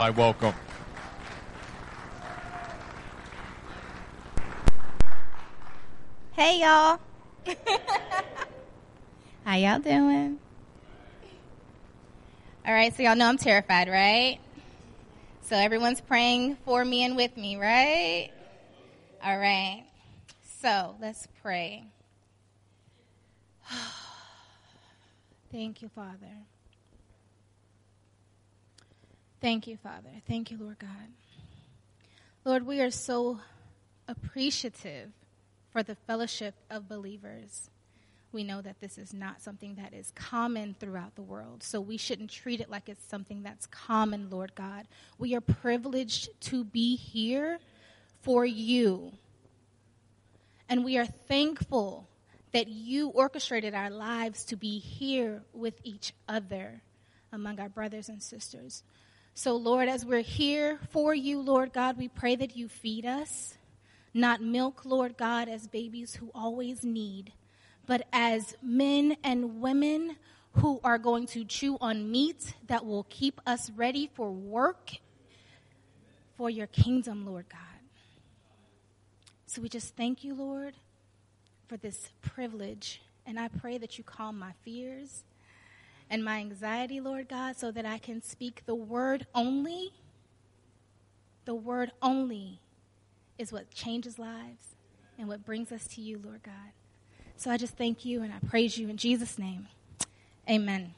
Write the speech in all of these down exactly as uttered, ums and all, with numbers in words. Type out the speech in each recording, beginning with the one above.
I welcome. Hey, y'all. How y'all doing? All right, so y'all know I'm terrified, right? So everyone's praying for me and with me, right? All right. So let's pray. Thank you, Father. Thank you, Father. Thank you, Lord God. Lord, we are so appreciative for the fellowship of believers. We know that this is not something that is common throughout the world, so we shouldn't treat it like it's something that's common, Lord God. We are privileged to be here for you, and we are thankful that you orchestrated our lives to be here with each other among our brothers and sisters. So, Lord, as we're here for you, Lord God, we pray that you feed us, not milk, Lord God, as babies who always need, but as men and women who are going to chew on meat that will keep us ready for work for your kingdom, Lord God. So we just thank you, Lord, for this privilege, and I pray that you calm my fears and my anxiety, Lord God, so that I can speak the word only. The word only is what changes lives and what brings us to you, Lord God. So I just thank you and I praise you in Jesus' name. Amen.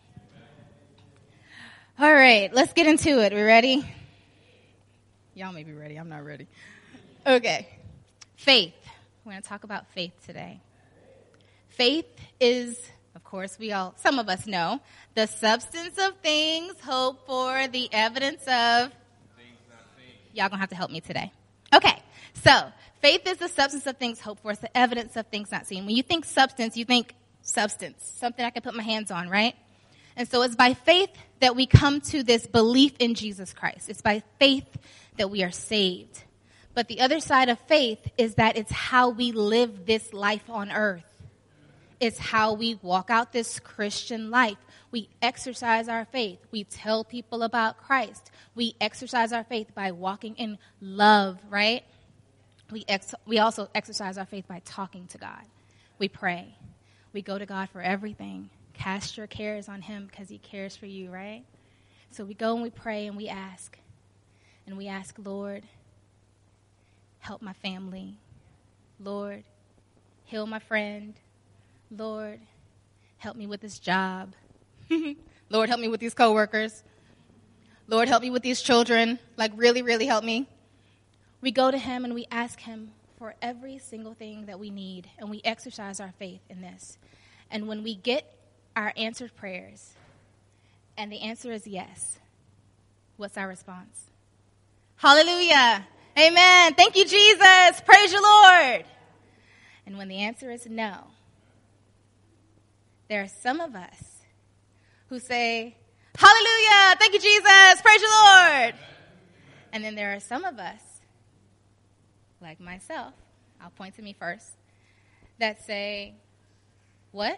All right, let's get into it. We ready? Y'all may be ready. I'm not ready. Okay. Faith. We're going to talk about faith today. Faith is, of course, we all, some of us know, the substance of things hoped for, the evidence of. Things not seen. Y'all going to have to help me today. Okay, so faith is the substance of things hoped for. It's the evidence of things not seen. When you think substance, you think substance, something I can put my hands on, right? And so it's by faith that we come to this belief in Jesus Christ. It's by faith that we are saved. But the other side of faith is that it's how we live this life on earth. It's how we walk out this Christian life. We exercise our faith. We tell people about Christ. We exercise our faith by walking in love, right? We ex- we also exercise our faith by talking to God. We pray. We go to God for everything. Cast your cares on him because he cares for you, right? So we go and we pray and we ask. And we ask, Lord, help my family. Lord, heal my friend. Lord, help me with this job. Lord, help me with these coworkers. Lord, help me with these children. Like, really, really help me. We go to him and we ask him for every single thing that we need, and we exercise our faith in this. And when we get our answered prayers, and the answer is yes, what's our response? Hallelujah. Amen. Thank you, Jesus. Praise you, Lord. And when the answer is no, there are some of us who say, hallelujah, thank you, Jesus, praise you, Lord. And then there are some of us, like myself, I'll point to me first, that say, what?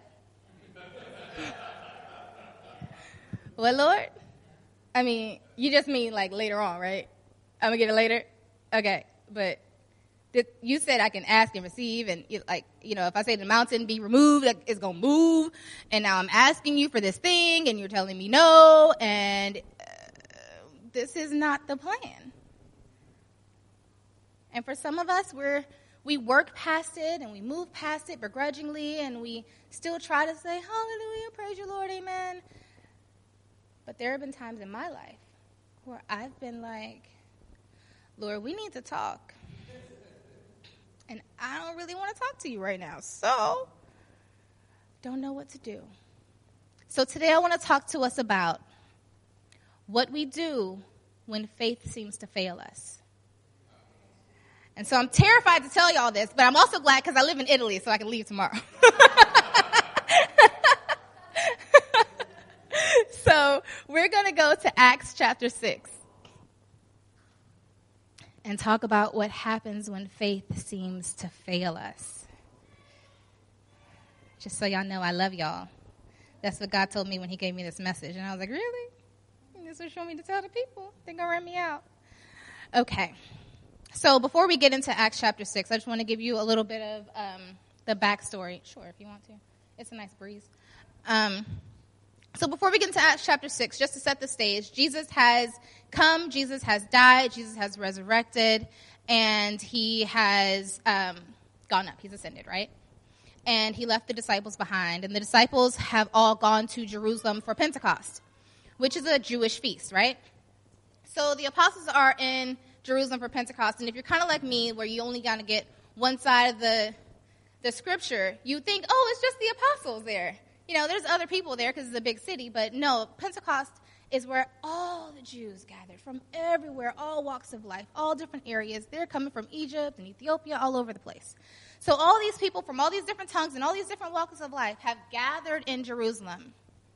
What, Lord? I mean, you just mean like later on, right? I'm going to get it later? Okay, but you said I can ask and receive, and like, you know, if I say the mountain be removed, it's going to move, and now I'm asking you for this thing, and you're telling me no, and uh, this is not the plan. And for some of us, we're, we work past it, and we move past it begrudgingly, and we still try to say, hallelujah, praise you, Lord, amen. But there have been times in my life where I've been like, Lord, we need to talk. And I don't really want to talk to you right now, so don't know what to do. So today I want to talk to us about what we do when faith seems to fail us. And so I'm terrified to tell y'all this, but I'm also glad because I live in Italy, so I can leave tomorrow. So we're going to go to Acts chapter six. And talk about what happens when faith seems to fail us. Just so y'all know, I love y'all. That's what God told me when he gave me this message. And I was like, really? Jesus was showing me to tell the people. They're going to run me out. Okay. So before we get into Acts chapter six, I just want to give you a little bit of um, the backstory. Sure, if you want to. It's a nice breeze. Um, so before we get into Acts chapter six, just to set the stage, Jesus has come, Jesus has died, Jesus has resurrected, and he has um, gone up. He's ascended, right? And he left the disciples behind. And the disciples have all gone to Jerusalem for Pentecost, which is a Jewish feast, right? So the apostles are in Jerusalem for Pentecost. And if you're kind of like me, where you only got to get one side of the the scripture, you think, oh, it's just the apostles there. You know, there's other people there because it's a big city. But no, Pentecost is where all the Jews gathered from everywhere, all walks of life, all different areas. They're coming from Egypt and Ethiopia, all over the place. So all these people from all these different tongues and all these different walks of life have gathered in Jerusalem.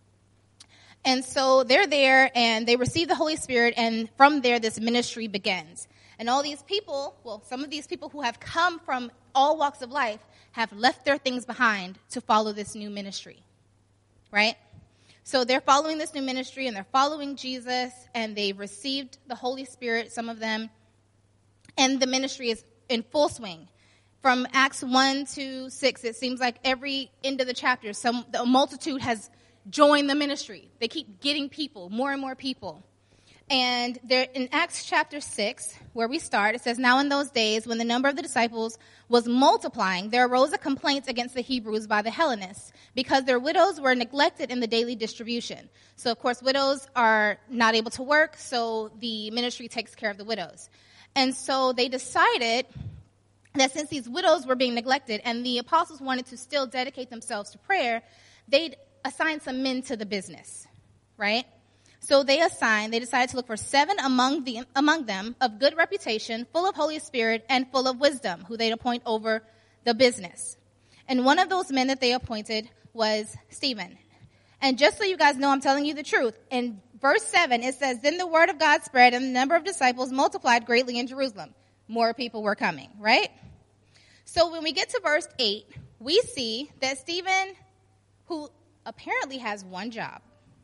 And so they're there, and they receive the Holy Spirit, and from there this ministry begins. And all these people, well, some of these people who have come from all walks of life have left their things behind to follow this new ministry, right? So they're following this new ministry, and they're following Jesus, and they've received the Holy Spirit, some of them, and the ministry is in full swing. From Acts one to six, it seems like every end of the chapter, some the multitude has joined the ministry. They keep getting people, more and more people. And there, in Acts chapter six, where we start, it says, "Now in those days, when the number of the disciples was multiplying, there arose a complaint against the Hebrews by the Hellenists, because their widows were neglected in the daily distribution." So, of course, widows are not able to work, so the ministry takes care of the widows. And so they decided that since these widows were being neglected and the apostles wanted to still dedicate themselves to prayer, they'd assign some men to the business, right? So they assigned, they decided to look for seven among the among them of good reputation, full of Holy Spirit, and full of wisdom, who they'd appoint over the business. And one of those men that they appointed was Stephen. And just so you guys know, I'm telling you the truth. In verse seven, it says, "Then the word of God spread, and the number of disciples multiplied greatly in Jerusalem." More people were coming, right? So when we get to verse eight, we see that Stephen, who apparently has one job.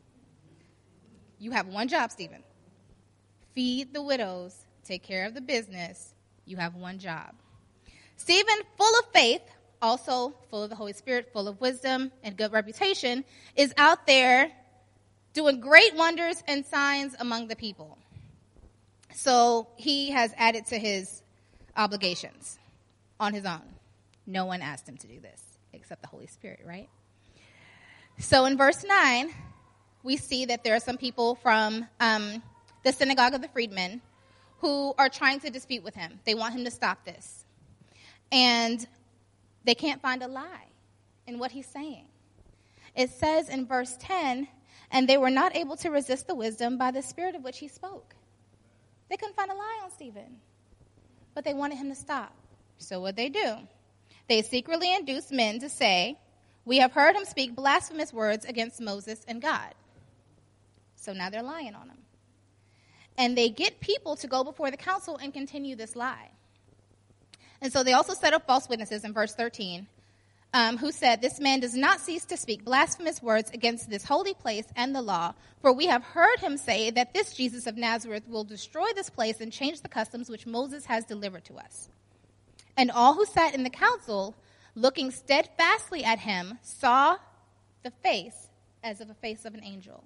You have one job, Stephen. Feed the widows, take care of the business. You have one job. Stephen, full of faith, also full of the Holy Spirit, full of wisdom and good reputation, is out there doing great wonders and signs among the people. So he has added to his obligations on his own. No one asked him to do this except the Holy Spirit, right? So in verse nine, we see that there are some people from um, the synagogue of the freedmen who are trying to dispute with him. They want him to stop this. And they can't find a lie in what he's saying. It says in verse ten, "And they were not able to resist the wisdom by the spirit of which he spoke." They couldn't find a lie on Stephen, but they wanted him to stop. So what they do? They secretly induced men to say, "We have heard him speak blasphemous words against Moses and God." So now they're lying on him. And they get people to go before the council and continue this lie. And so they also set up false witnesses in verse thirteen, um, who said, "This man does not cease to speak blasphemous words against this holy place and the law, for we have heard him say that this Jesus of Nazareth will destroy this place and change the customs which Moses has delivered to us." And all who sat in the council, looking steadfastly at him, saw the face as of a face of an angel.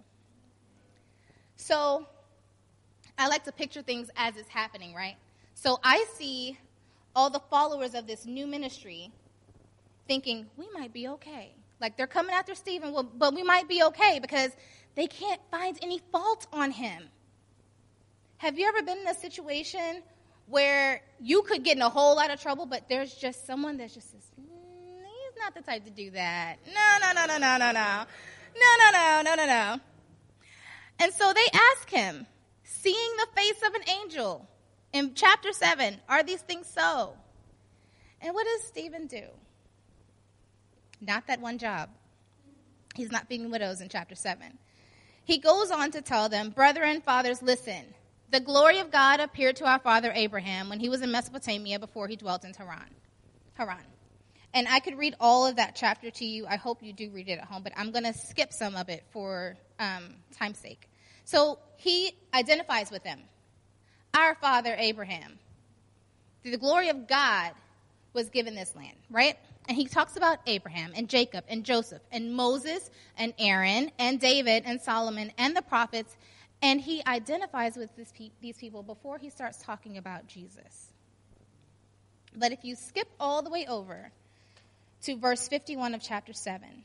So I like to picture things as it's happening, right? So I see all the followers of this new ministry thinking, we might be okay. Like, they're coming after Stephen, well, but we might be okay because they can't find any fault on him. Have you ever been in a situation where you could get in a whole lot of trouble, but there's just someone that's just says, mm, he's not the type to do that. No, no, no, no, no, no, no. No, no, no, no, no, no. And so they ask him, seeing the face of an angel, in chapter seven, "Are these things so?" And what does Stephen do? Not that one job. He's not feeding widows in chapter seven. He goes on to tell them, "Brethren, fathers, listen. The glory of God appeared to our father Abraham when he was in Mesopotamia before he dwelt in Haran." Haran. And I could read all of that chapter to you. I hope you do read it at home, but I'm going to skip some of it for um, time's sake. So he identifies with them. Our father Abraham, through the glory of God, was given this land, right? And he talks about Abraham and Jacob and Joseph and Moses and Aaron and David and Solomon and the prophets. And he identifies with this pe- these people before he starts talking about Jesus. But if you skip all the way over to verse fifty-one of chapter seven,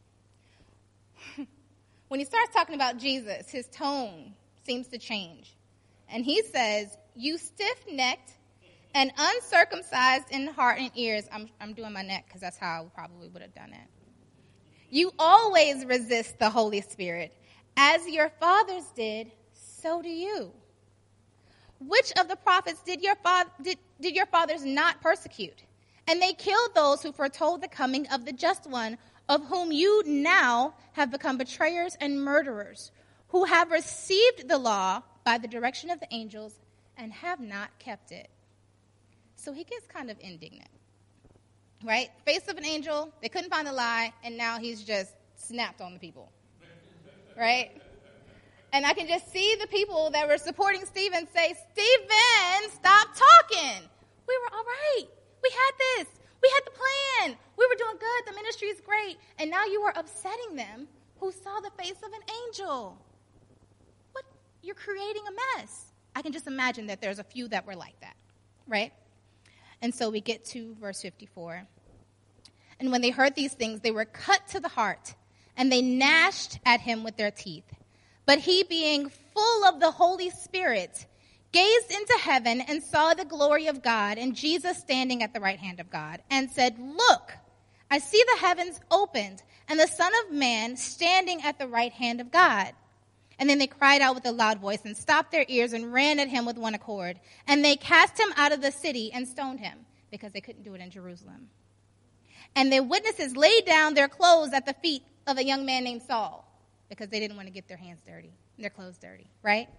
when he starts talking about Jesus, his tone seems to change. And he says, you stiff-necked and uncircumcised in heart and ears. I'm, I'm doing my neck because that's how I probably would have done it. You always resist the Holy Spirit. As your fathers did, so do you. Which of the prophets did your, fa- did, did your fathers not persecute? And they killed those who foretold the coming of the just one, of whom you now have become betrayers and murderers, who have received the law by the direction of the angels and have not kept it. So he gets kind of indignant, right? Face of an angel, they couldn't find the lie, and now he's just snapped on the people, right? And I can just see the people that were supporting Stephen say, Stephen, stop talking. We were all right. We had this. We had the plan. We were doing good. The ministry is great. And now you are upsetting them who saw the face of an angel. What? You're creating a mess. I can just imagine that there's a few that were like that, right? And so we get to verse fifty-four. And when they heard these things, they were cut to the heart, and they gnashed at him with their teeth. But he, being full of the Holy Spirit, gazed into heaven and saw the glory of God and Jesus standing at the right hand of God, and said, look, I see the heavens opened and the Son of Man standing at the right hand of God. And then they cried out with a loud voice and stopped their ears and ran at him with one accord. And they cast him out of the city and stoned him because they couldn't do it in Jerusalem. And the witnesses laid down their clothes at the feet of a young man named Saul because they didn't want to get their hands dirty, their clothes dirty, right?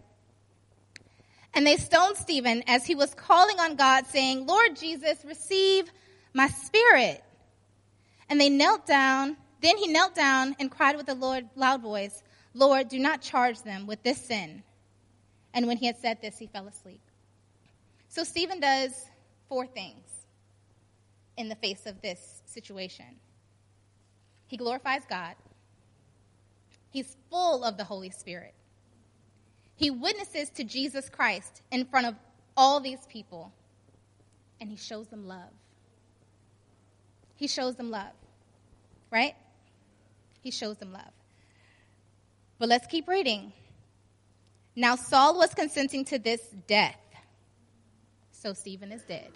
And they stoned Stephen as he was calling on God, saying, Lord Jesus, receive my spirit. And they knelt down. Then he knelt down and cried with a loud voice, Lord, do not charge them with this sin. And when he had said this, he fell asleep. So Stephen does four things in the face of this situation. He glorifies God. He's full of the Holy Spirit. He witnesses to Jesus Christ in front of all these people, and he shows them love. He shows them love, right? He shows them love. But let's keep reading. Now Saul was consenting to this death, so Stephen is dead.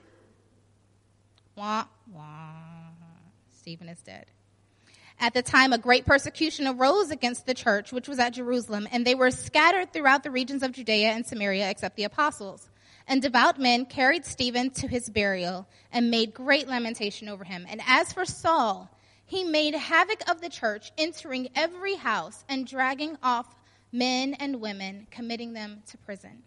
Wah, wah. Stephen is dead. At the time, a great persecution arose against the church, which was at Jerusalem, and they were scattered throughout the regions of Judea and Samaria, except the apostles. And devout men carried Stephen to his burial and made great lamentation over him. And as for Saul, he made havoc of the church, entering every house and dragging off men and women, committing them to prison.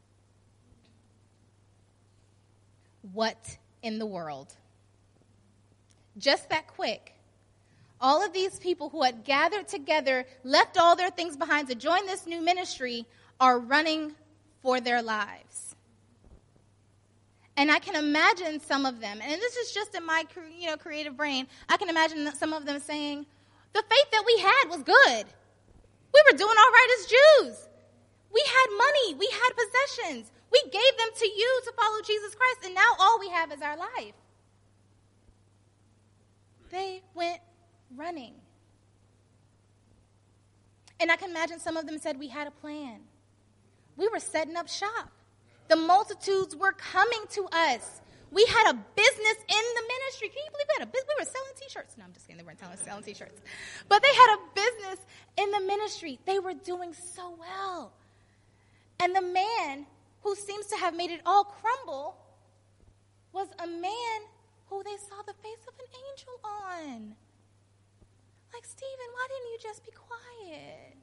What in the world? Just that quick. All of these people who had gathered together, left all their things behind to join this new ministry, are running for their lives. And I can imagine some of them, and this is just in my you know, creative brain, I can imagine some of them saying, the faith that we had was good. We were doing all right as Jews. We had money. We had possessions. We gave them to you to follow Jesus Christ, and now all we have is our life. They went running. And I can imagine some of them said, we had a plan. We were setting up shop. The multitudes were coming to us. We had a business in the ministry. Can you believe we had a business? We were selling t-shirts. No, I'm just kidding. They weren't selling, selling t-shirts. But they had a business in the ministry. They were doing so well. And the man who seems to have made it all crumble was a man who they saw the face of an angel on. Like, Stephen, why didn't you just be quiet?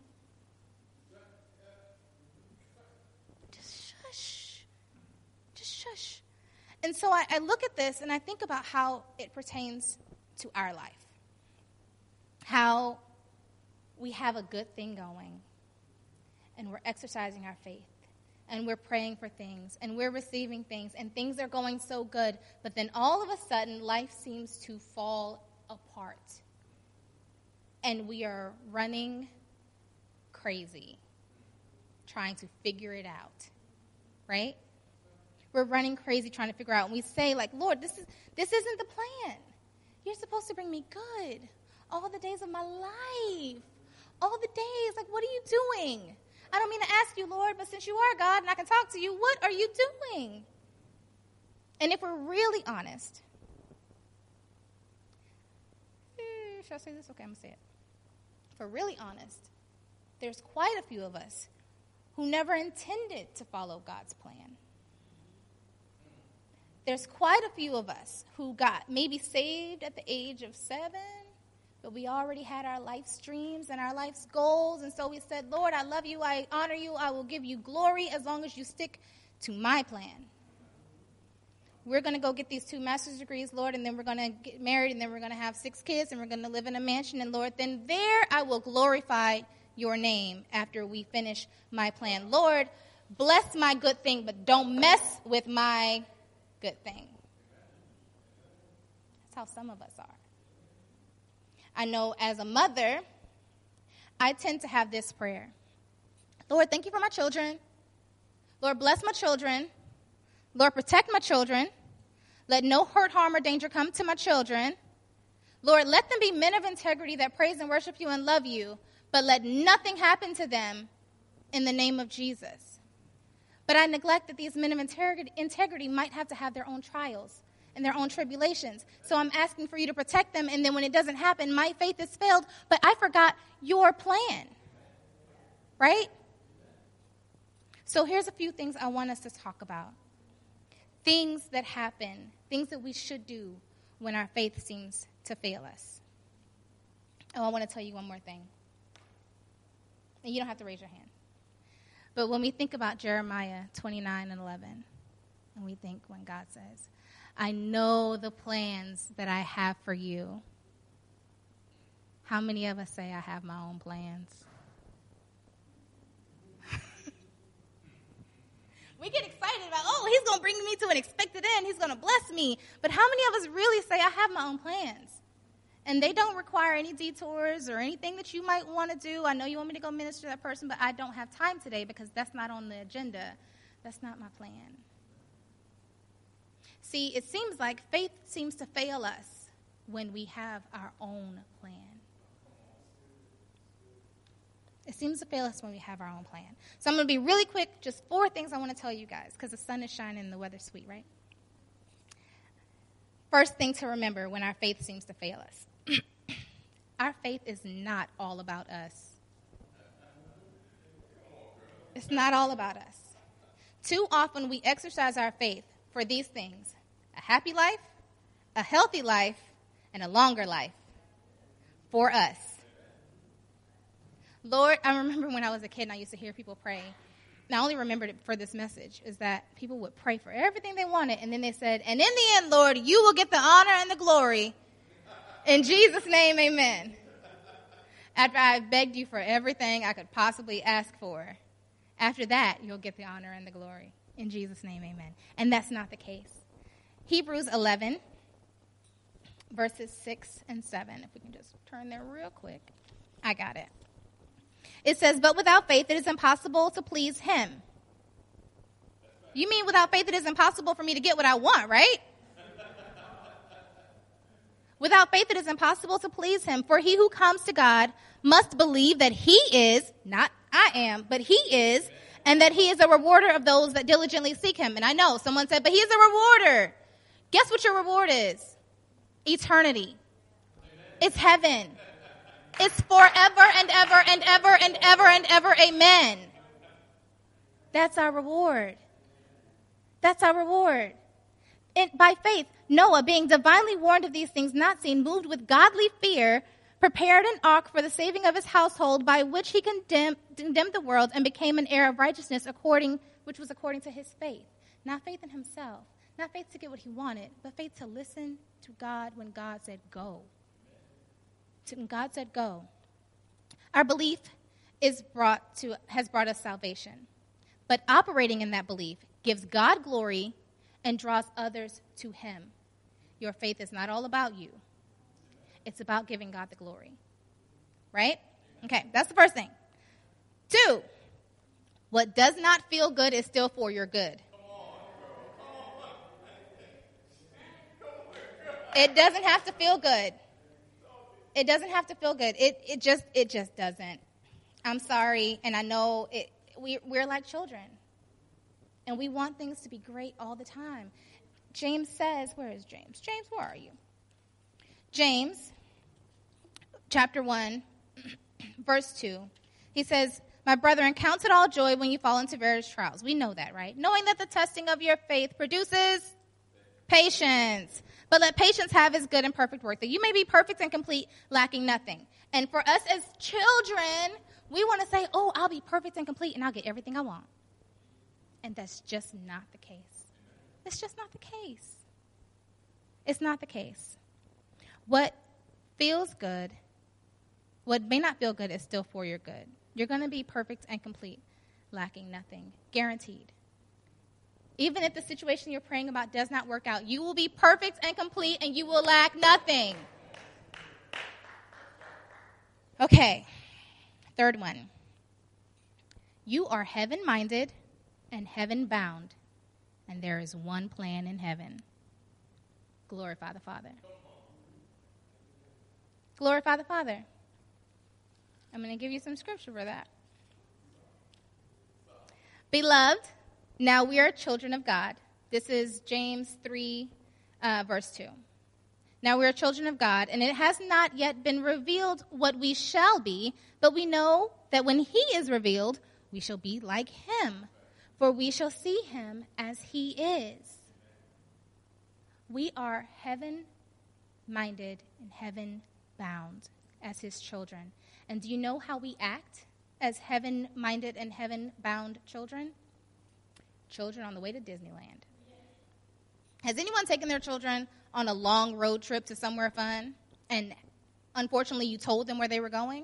Just shush. Just shush. And so I, I look at this and I think about how it pertains to our life. How we have a good thing going. and we're exercising our faith, and we're praying for things, and we're receiving things, and things are going so good, but then all of a sudden, life seems to fall apart, and we are running crazy, trying to figure it out, right? We're running crazy trying to figure out, and we say, like, Lord, this is this isn't the plan. You're supposed to bring me good all the days of my life, all the days. Like, what are you doing? I don't mean to ask you, Lord, but since you are God and I can talk to you, what are you doing? And if we're really honest, eh, should I say this? Okay, I'm going to say it. If we're really honest, there's quite a few of us who never intended to follow God's plan. There's quite a few of us who got maybe saved at the age of seven, but we already had our life streams and our life's goals, and so we said, Lord, I love you, I honor you, I will give you glory as long as you stick to my plan. We're going to go get these two master's degrees, Lord, and then we're going to get married, and then we're going to have six kids, and we're going to live in a mansion, and Lord, then there I will glorify your name after we finish my plan. Lord, bless my good thing, but don't mess with my good thing. That's how some of us are. I know as a mother, I tend to have this prayer. Lord, thank you for my children. Lord, bless my children. Lord, protect my children. Let no hurt, harm, or danger come to my children. Lord, let them be men of integrity that praise and worship you and love you, but let nothing happen to them in the name of Jesus. But I neglect that these men of integrity, integrity might have to have their own trials and their own tribulations. So I'm asking for you to protect them, and then when it doesn't happen, my faith is failed, but I forgot your plan. Right? So here's a few things I want us to talk about. Things that happen, things that we should do when our faith seems to fail us. Oh, I want to tell you one more thing. And you don't have to raise your hand. But when we think about Jeremiah twenty-nine and eleven, and we think when God says, I know the plans that I have for you. How many of us say, I have my own plans? We get excited about, oh, he's going to bring me to an expected end. He's going to bless me. But how many of us really say, I have my own plans? And they don't require any detours or anything that you might want to do. I know you want me to go minister to that person, but I don't have time today because that's not on the agenda. That's not my plan. See, it seems like faith seems to fail us when we have our own plan. It seems to fail us when we have our own plan. So I'm going to be really quick, just four things I want to tell you guys because the sun is shining and the weather's sweet, right? First thing to remember when our faith seems to fail us. Our faith is not all about us. It's not all about us. Too often we exercise our faith for these things: a happy life, a healthy life, and a longer life for us. Lord, I remember when I was a kid and I used to hear people pray. And I only remembered it for this message, is that people would pray for everything they wanted, and then they said, and in the end, Lord, you will get the honor and the glory. In Jesus' name, amen. After I begged you for everything I could possibly ask for, after that, you'll get the honor and the glory. In Jesus' name, amen. And that's not the case. Hebrews eleven, verses six and seven. If we can just turn there real quick. I got it. It says, but without faith, it is impossible to please him. You mean without faith, it is impossible for me to get what I want, right? Without faith, it is impossible to please him. For he who comes to God must believe that he is, not I am, but he is, and that he is a rewarder of those that diligently seek him. And I know someone said, but he is a rewarder. Guess what your reward is? Eternity. It's heaven. It's forever and ever and ever and ever and ever. Amen. That's our reward. That's our reward. It, by faith, Noah, being divinely warned of these things not seen, moved with godly fear, prepared an ark for the saving of his household, by which he condemned, condemned the world and became an heir of righteousness, according, which was according to his faith. Not faith in himself, not faith to get what he wanted, but faith to listen to God when God said go. When God said go. Our belief is brought to has brought us salvation. But operating in that belief gives God glory and draws others to him. Your faith is not all about you. It's about giving God the glory. Right? Okay, that's the first thing. Two, what does not feel good is still for your good. It doesn't have to feel good. It doesn't have to feel good. It it just it just doesn't. I'm sorry, and I know it. We we're like children, and we want things to be great all the time. James says, where is James? James, where are you? James, chapter one, verse two. He says, "My brethren, count it all joy when you fall into various trials." We know that, right? Knowing that the testing of your faith produces patience. But let patience have its good and perfect work, that you may be perfect and complete, lacking nothing. And for us as children, we want to say, oh, I'll be perfect and complete, and I'll get everything I want. And that's just not the case. It's just not the case. It's not the case. What feels good, what may not feel good is still for your good. You're going to be perfect and complete, lacking nothing. Guaranteed. Even if the situation you're praying about does not work out, you will be perfect and complete and you will lack nothing. Okay, third one. You are heaven-minded and heaven-bound, and there is one plan in heaven. Glorify the Father. Glorify the Father. I'm going to give you some scripture for that. Beloved, now we are children of God. This is James three, uh, verse two. Now we are children of God, and it has not yet been revealed what we shall be, but we know that when he is revealed, we shall be like him, for we shall see him as he is. We are heaven-minded and heaven-bound as his children. And do you know how we act as heaven-minded and heaven-bound children? Children on the way to Disneyland. Has anyone taken their children on a long road trip to somewhere fun, and unfortunately you told them where they were going?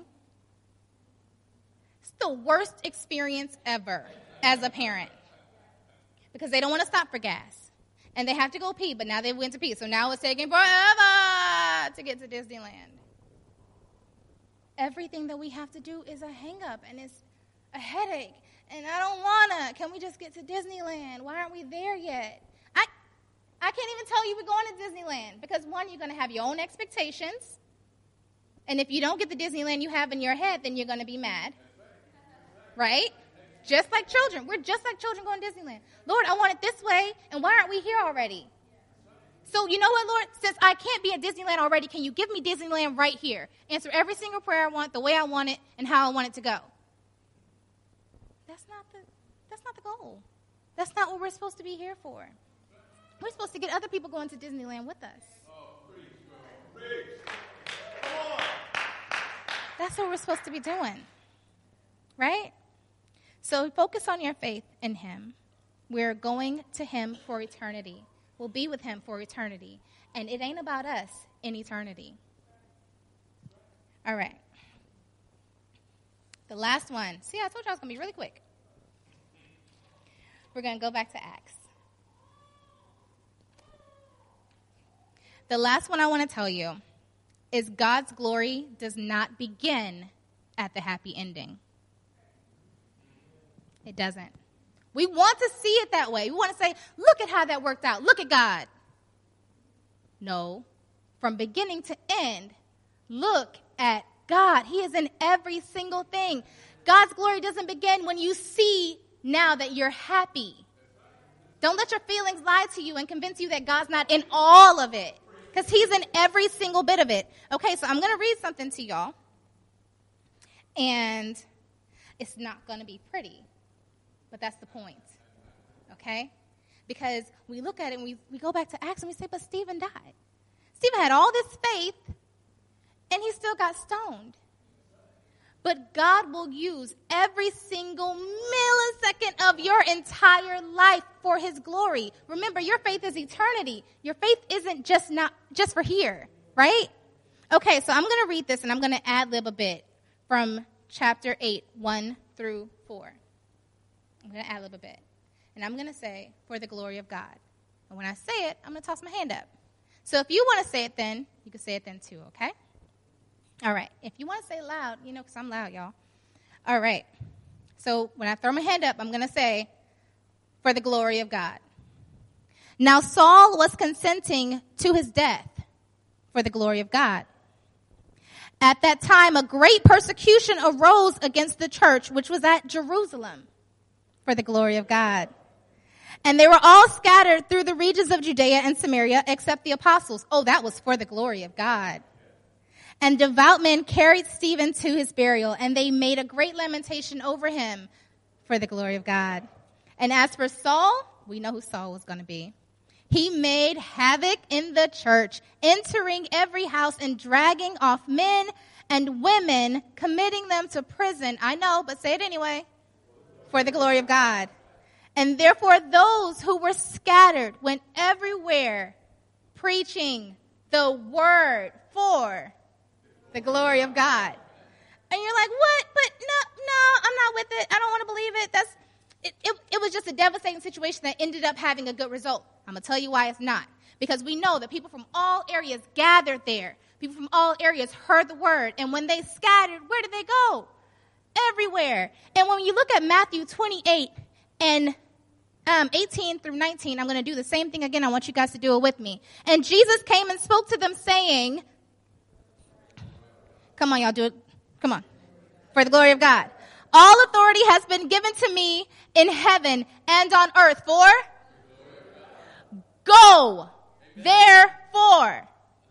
It's the worst experience ever as a parent, because they don't want to stop for gas, and they have to go pee, but now they went to pee, so now it's taking forever to get to Disneyland. Everything that we have to do is a hang-up, and it's a headache. And I don't want to. Can we just get to Disneyland? Why aren't we there yet? I I can't even tell you we're going to Disneyland. Because, one, you're going to have your own expectations. And if you don't get the Disneyland you have in your head, then you're going to be mad. Right? Just like children. We're just like children going to Disneyland. Lord, I want it this way, and why aren't we here already? So, you know what, Lord? Since I can't be at Disneyland already, can you give me Disneyland right here? Answer every single prayer I want, the way I want it, and how I want it to go. That's not the that's not the goal. That's not what we're supposed to be here for. We're supposed to get other people going to Disneyland with us. That's what we're supposed to be doing. Right? So focus on your faith in him. We're going to him for eternity. We'll be with him for eternity. And it ain't about us in eternity. All right. The last one. See, I told you I was going to be really quick. We're going to go back to Acts. The last one I want to tell you is God's glory does not begin at the happy ending. It doesn't. We want to see it that way. We want to say, look at how that worked out. Look at God. No. From beginning to end, look at God. He is in every single thing. God's glory doesn't begin when you see now that you're happy. Don't let your feelings lie to you and convince you that God's not in all of it, because he's in every single bit of it. Okay, so I'm going to read something to y'all, and it's not going to be pretty, but that's the point, okay? Because we look at it and we, we go back to Acts and we say, but Stephen died. Stephen had all this faith, and he still got stoned. But God will use every single millisecond of your entire life for his glory. Remember, your faith is eternity. Your faith isn't just not just for here, right? Okay, so I'm going to read this, and I'm going to ad-lib a bit from chapter eight, one through four. I'm going to add a little bit. And I'm going to say, for the glory of God. And when I say it, I'm going to toss my hand up. So if you want to say it then, you can say it then too, okay? All right. If you want to say it loud, you know, because I'm loud, y'all. All right. So when I throw my hand up, I'm going to say, for the glory of God. Now Saul was consenting to his death for the glory of God. At that time, a great persecution arose against the church, which was at Jerusalem, for the glory of God. And they were all scattered through the regions of Judea and Samaria, except the apostles. Oh, that was for the glory of God. And devout men carried Stephen to his burial, and they made a great lamentation over him for the glory of God. And as for Saul, we know who Saul was going to be. He made havoc in the church, entering every house and dragging off men and women, committing them to prison. I know, but say it anyway. For the glory of God. And therefore those who were scattered went everywhere preaching the word for the glory of God. And you're like, what? But no, no, I'm not with it. I don't want to believe it. That's it, it, it was just a devastating situation that ended up having a good result. I'm going to tell you why it's not. Because we know that people from all areas gathered there. People from all areas heard the word. And when they scattered, where did they go? Everywhere. And when you look at Matthew twenty-eight and um, eighteen through nineteen, I'm going to do the same thing again. I want you guys to do it with me. And Jesus came and spoke to them saying, come on, y'all, do it. Come on. For the glory of God. All authority has been given to me in heaven and on earth. For go, therefore.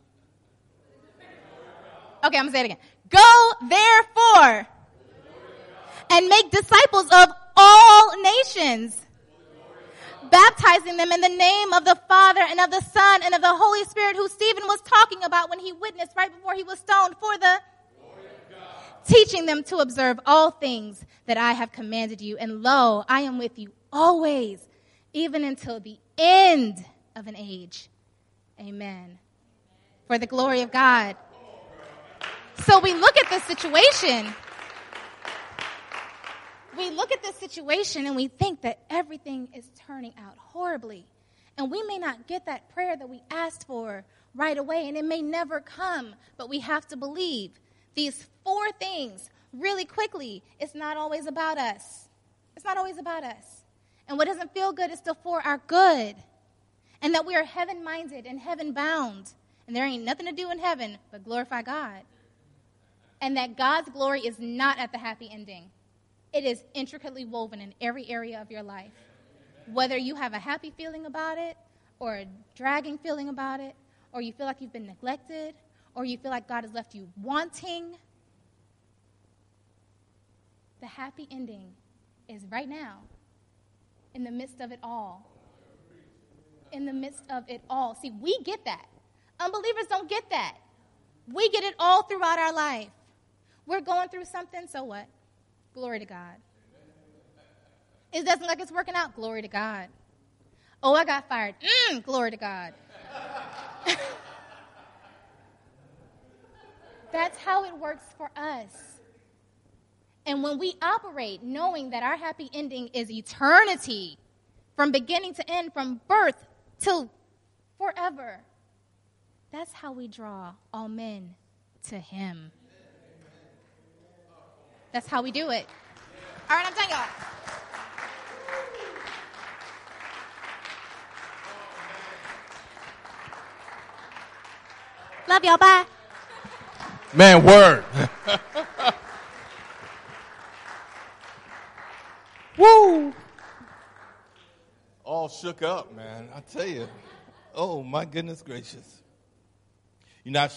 Okay, I'm going to say it again. Go, therefore, and make disciples of all nations, baptizing them in the name of the Father and of the Son and of the Holy Spirit, who Stephen was talking about when he witnessed right before he was stoned, for the teaching them to observe all things that I have commanded you. And lo, I am with you always, even until the end of an age. Amen. For the glory of God. So we look at this situation. We look at this situation and we think that everything is turning out horribly. And we may not get that prayer that we asked for right away, and it may never come, but we have to believe. These four things, really quickly, it's not always about us. It's not always about us. And what doesn't feel good is still for our good. And that we are heaven-minded and heaven-bound. And there ain't nothing to do in heaven but glorify God. And that God's glory is not at the happy ending. It is intricately woven in every area of your life. Whether you have a happy feeling about it, or a dragging feeling about it, or you feel like you've been neglected, or you feel like God has left you wanting, the happy ending is right now, in the midst of it all. In the midst of it all. See, we get that. Unbelievers don't get that. We get it all throughout our life. We're going through something, so what? Glory to God. It doesn't look like it's working out. Glory to God. Oh, I got fired. Mm, glory to God. That's how it works for us. And when we operate knowing that our happy ending is eternity, from beginning to end, from birth till forever, that's how we draw all men to him. That's how we do it. All right, I'm done, y'all. Love y'all. Bye. Man, word. Woo. All shook up, man. I tell you. Oh, my goodness gracious. You're not